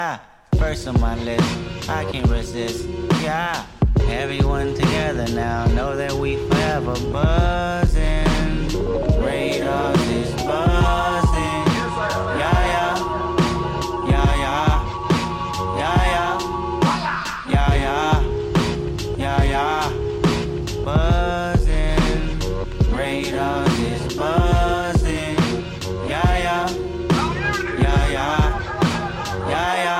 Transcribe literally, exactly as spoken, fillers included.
First on my list, I can't resist. Yeah, everyone together now, know that we forever, but